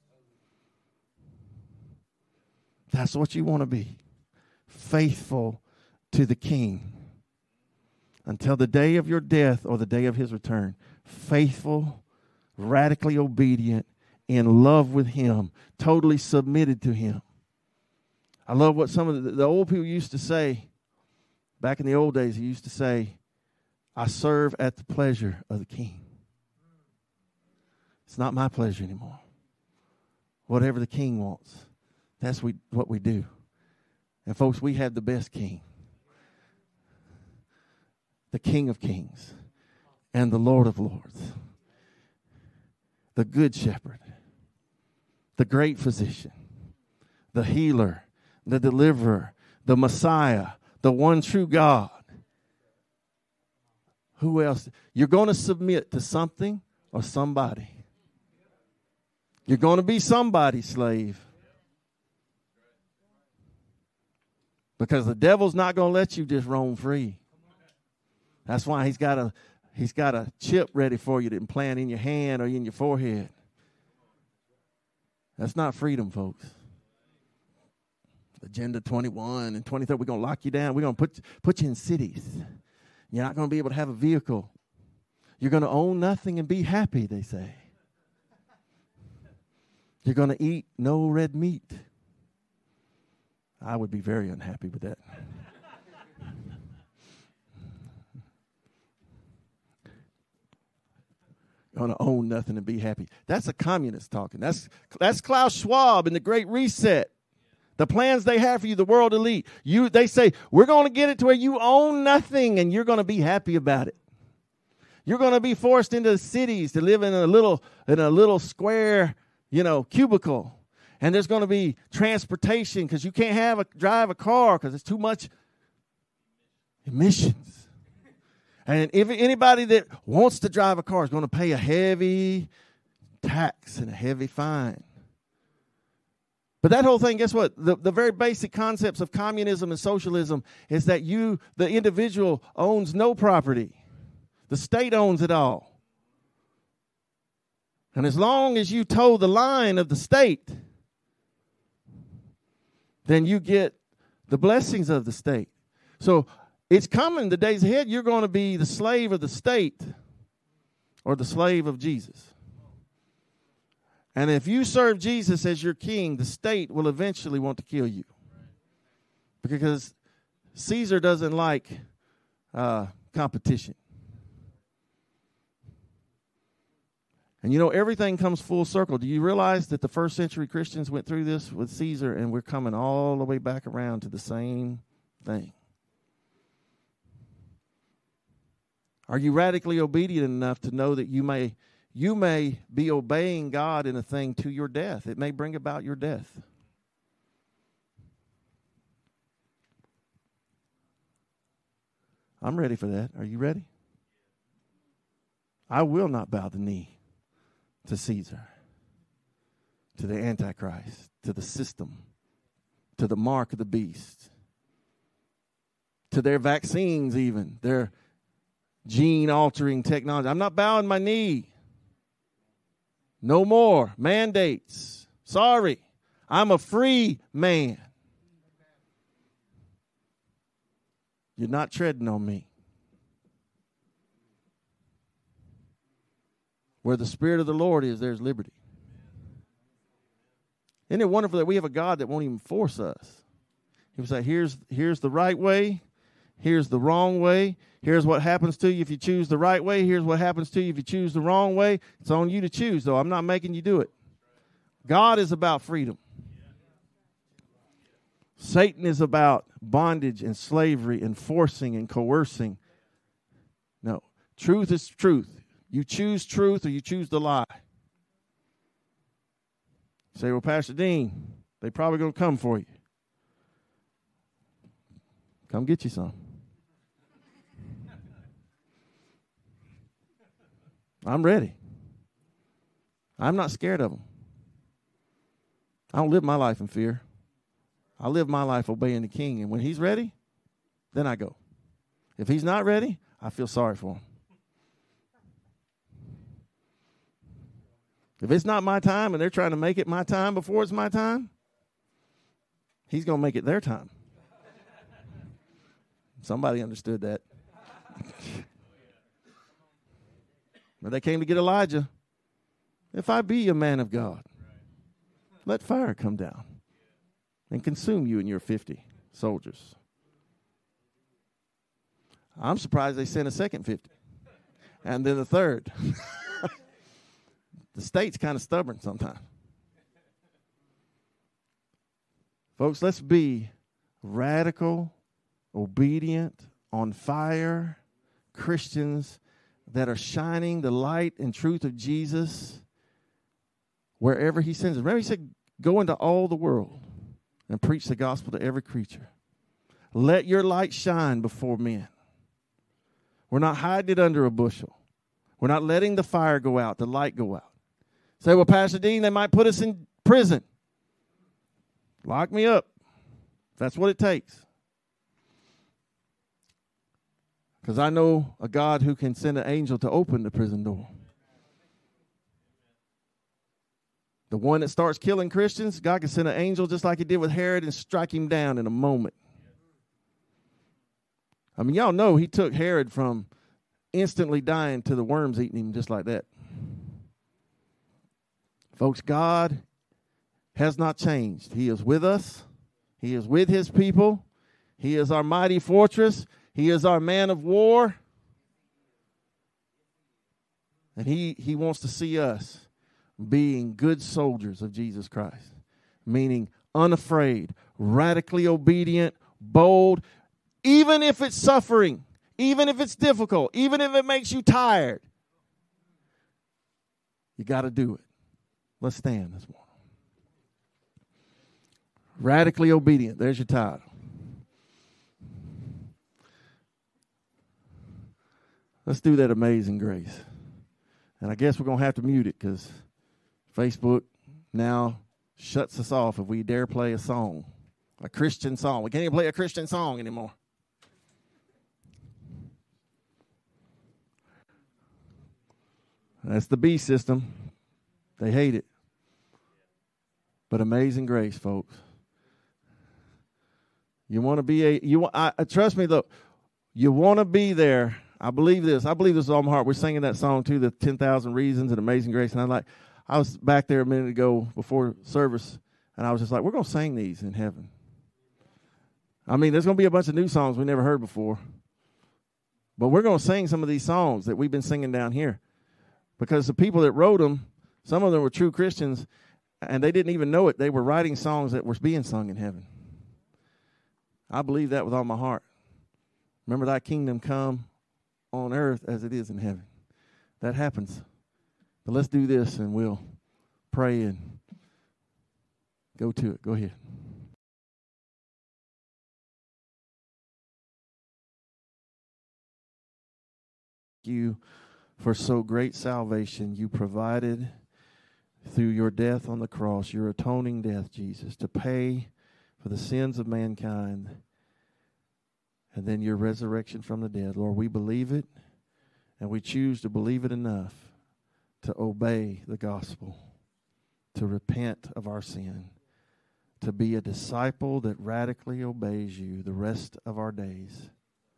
That's what you want to be. Faithful to the King until the day of your death or the day of his return. Faithful, radically obedient in love with him, totally submitted to him. I love what some of the, the old people used to say. Back in the old days, he used to say, I serve at the pleasure of the king. It's not my pleasure anymore. Whatever the king wants, that's we, what we do. And folks, we have the best king. The King of Kings and the Lord of Lords. The Good Shepherd. The Great Physician. The Healer. The Deliverer. The Messiah. The one true God. Who else? You're going to submit to something or somebody. You're going to be somebody's slave. Because the devil's not going to let you just roam free. That's why he's got a he's got a chip ready for you to implant in your hand or in your forehead. That's not freedom, folks. Agenda twenty-one and twenty-three, we're going to lock you down. We're going to put, put you in cities. You're not going to be able to have a vehicle. You're going to own nothing and be happy, they say. You're going to eat no red meat. I would be very unhappy with that. Going to own nothing and be happy. That's a communist talking. That's that's Klaus Schwab in the Great Reset. The plans they have for you, the world elite. You, they say, we're going to get it to where you own nothing and you're going to be happy about it. You're going to be forced into the cities to live in a little in a little square, you know, cubicle. And there's going to be transportation because you can't have a drive a car because it's too much emissions. And if anybody that wants to drive a car is going to pay a heavy tax and a heavy fine. But that whole thing, guess what? The, the very basic concepts of communism and socialism is that you, the individual, owns no property. The state owns it all. And as long as you toe the line of the state, then you get the blessings of the state. So it's coming, the days ahead, you're going to be the slave of the state or the slave of Jesus. And if you serve Jesus as your king, the state will eventually want to kill you. Because Caesar doesn't like uh, competition. And you know, everything comes full circle. Do you realize that the first century Christians went through this with Caesar, and we're coming all the way back around to the same thing? Are you radically obedient enough to know that you may you may be obeying God in a thing to your death? It may bring about your death. I'm ready for that. Are you ready? I will not bow the knee to Caesar, to the Antichrist, to the system, to the mark of the beast, to their vaccines even, their gene-altering technology. I'm not bowing my knee. No more mandates. Sorry. I'm a free man. You're not treading on me. Where the Spirit of the Lord is, there's liberty. Isn't it wonderful that we have a God that won't even force us? He will say, here's, here's the right way. Here's the wrong way. Here's what happens to you if you choose the right way. Here's what happens to you if you choose the wrong way. It's on you to choose, though. I'm not making you do it. God is about freedom. Satan is about bondage and slavery and forcing and coercing. No. Truth is truth. You choose truth or you choose the lie. You say, well, Pastor Dean, they probably going to come for you. Come get you some. I'm ready. I'm not scared of them. I don't live my life in fear. I live my life obeying the King. And when he's ready, then I go. If he's not ready, I feel sorry for him. If it's not my time and they're trying to make it my time before it's my time, he's going to make it their time. Somebody understood that. But they came to get Elijah. If I be a man of God, let fire come down and consume you and your fifty soldiers. I'm surprised they sent a second fifty. And then the third. The state's kind of stubborn sometimes. Folks, let's be radical, obedient, on fire Christians that are shining the light and truth of Jesus wherever he sends us. Remember, he said, go into all the world and preach the gospel to every creature. Let your light shine before men. We're not hiding it under a bushel. We're not letting the fire go out, the light go out. Say, well, Pastor Dean, they might put us in prison. Lock me up. That's what it takes. Because I know a God who can send an angel to open the prison door. The one that starts killing Christians, God can send an angel just like he did with Herod and strike him down in a moment. I mean, y'all know he took Herod from instantly dying to the worms eating him just like that. Folks, God has not changed. He is with us. He is with his people. He is our mighty fortress. He is our man of war. And he, he wants to see us being good soldiers of Jesus Christ, meaning unafraid, radically obedient, bold, even if it's suffering, even if it's difficult, even if it makes you tired. You got to do it. Let's stand this morning. Radically obedient. There's your title. Let's do that Amazing Grace. And I guess we're going to have to mute it because Facebook now shuts us off if we dare play a song, a Christian song. We can't even play a Christian song anymore. That's the B system. They hate it. But Amazing Grace, folks. You want to be a, you want, I, trust me though, you want to be there. I believe this. I believe this with all my heart. We're singing that song too, the ten thousand Reasons and Amazing Grace. And I like, I was back there a minute ago before service, and I was just like, we're going to sing these in heaven. I mean, there's going to be a bunch of new songs we never heard before. But we're going to sing some of these songs that we've been singing down here. Because the people that wrote them, some of them were true Christians, and they didn't even know it. They were writing songs that were being sung in heaven. I believe that with all my heart. Remember, thy kingdom come on earth as it is in heaven. That happens. But let's do this, and we'll pray and go to it. Go ahead. Thank you for so great salvation you provided through your death on the cross, your atoning death, Jesus, to pay for the sins of mankind, and then your resurrection from the dead. Lord, we believe it, and we choose to believe it enough to obey the gospel, to repent of our sin, to be a disciple that radically obeys you the rest of our days.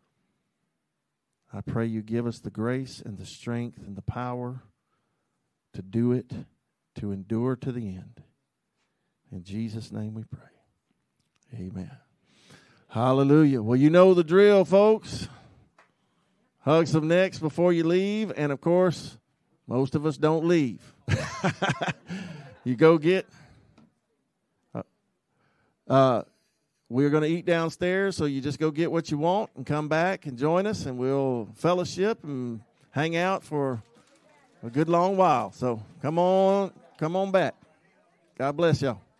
I pray you give us the grace and the strength and the power to do it, to endure to the end. In Jesus' name we pray. Amen. Hallelujah. Well, you know the drill, folks. Hug some necks before you leave. And, of course, most of us don't leave. You go get... Uh, uh, we're going to eat downstairs, so you just go get what you want and come back and join us, and we'll fellowship and hang out for a good long while. So come on, come on back. God bless y'all.